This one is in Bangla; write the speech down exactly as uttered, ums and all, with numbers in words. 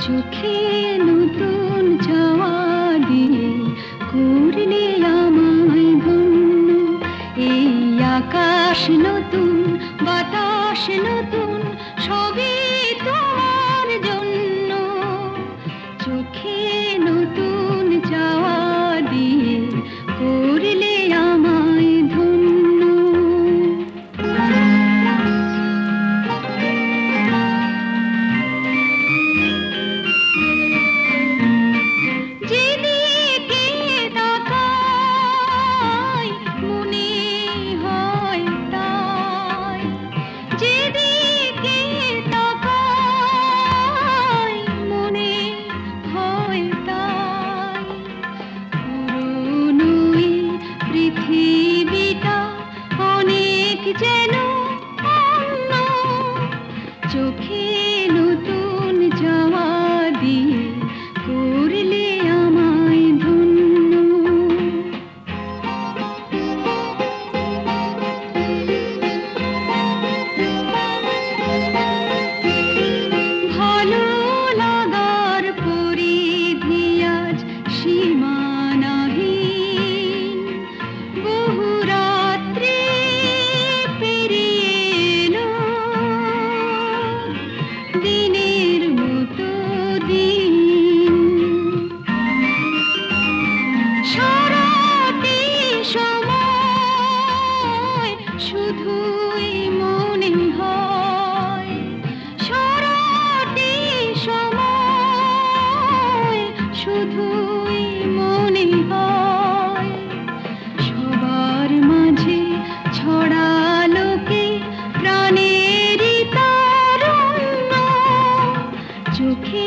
চোখে নতুন চাওয়া দিয়ে করলে আমায় ধন্য। এই আকাশ নতুন, বাতাস নতুন, সবই তোমার জন্য। চোখে নতুন চাওয়া দিয়ে করলে আমায় ধন্য। যেদিকে তাকাই মনে হয় তাই, যেদিকে তাকাই মনে হয় তাই। পুরনো এই পৃথিবীটা অনেক যেন অন্য। চোখে নতুন চাওয়া দিয়ে করলে আমায় ধন্য। ভালো লাগার পরিধি আজ সীমানাহীন। বহু রাত্রি পেরিয়ে এলো, দিনের মতো দিন। সারাটি সময় শুধুই মনে হয়, সারাটি সময় শুধুই মনে হয়। সবার মাঝে ছড়ালো কে প্রাণেরই তারুণ্য। চোখে